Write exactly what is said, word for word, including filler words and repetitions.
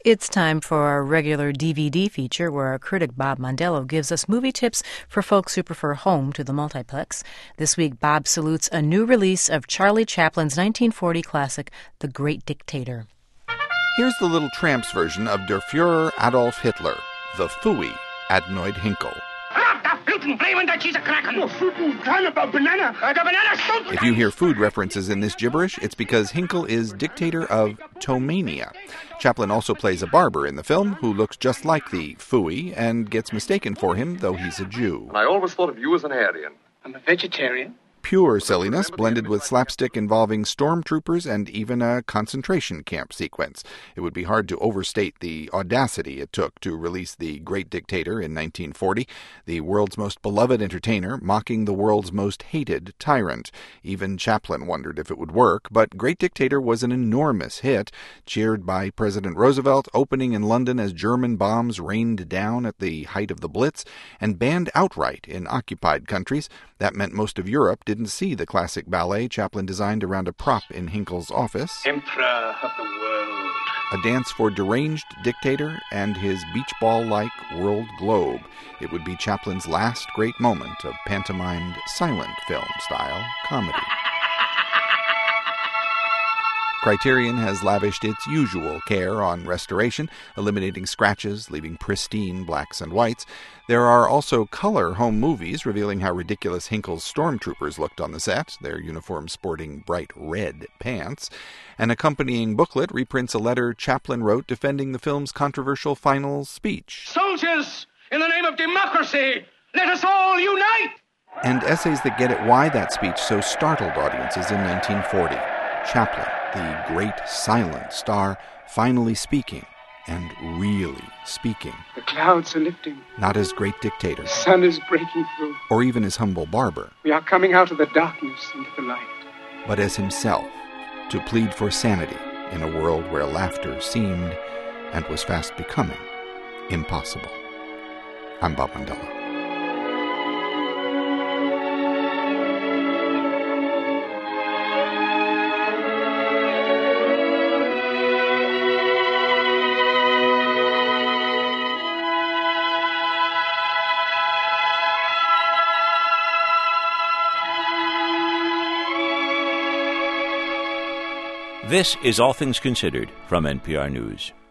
It's time for our regular D V D feature where our critic Bob Mondello gives us movie tips for folks who prefer home to the multiplex. This week, Bob salutes a new release of Charlie Chaplin's nineteen forty classic, The Great Dictator. Here's the Little Tramps version of Der Führer Adolf Hitler, the Phooey, Adenoid Hinkle. If you hear food references in this gibberish, it's because Hinkle is dictator of Tomania. Chaplin also plays a barber in the film who looks just like the Phooey and gets mistaken for him, though he's a Jew. And I always thought of you as an Aryan. I'm a vegetarian. Pure silliness blended with slapstick involving stormtroopers and even a concentration camp sequence. It would be hard to overstate the audacity it took to release The Great Dictator in nineteen forty, the world's most beloved entertainer mocking the world's most hated tyrant. Even Chaplin wondered if it would work, but Great Dictator was an enormous hit, cheered by President Roosevelt, opening in London as German bombs rained down at the height of the Blitz, and banned outright in occupied countries. That meant most of Europe didn't see the classic ballet Chaplin designed around a prop in Hinkle's office. Emperor of the world. A dance for deranged dictator and his beach ball-like world globe. It would be Chaplin's last great moment of pantomimed silent film-style comedy. Criterion has lavished its usual care on restoration, eliminating scratches, leaving pristine blacks and whites. There are also color home movies revealing how ridiculous Hinkle's stormtroopers looked on the set, their uniforms sporting bright red pants. An accompanying booklet reprints a letter Chaplin wrote defending the film's controversial final speech. Soldiers, in the name of democracy, let us all unite! And essays that get at why that speech so startled audiences in nineteen forty. Chaplin, the great silent star, finally speaking, and really speaking. The clouds are lifting. Not as great dictator. The sun is breaking through. Or even as humble barber. We are coming out of the darkness into the light. But as himself, to plead for sanity in a world where laughter seemed, and was fast becoming, impossible. I'm Bob Mondello. This is All Things Considered from N P R News.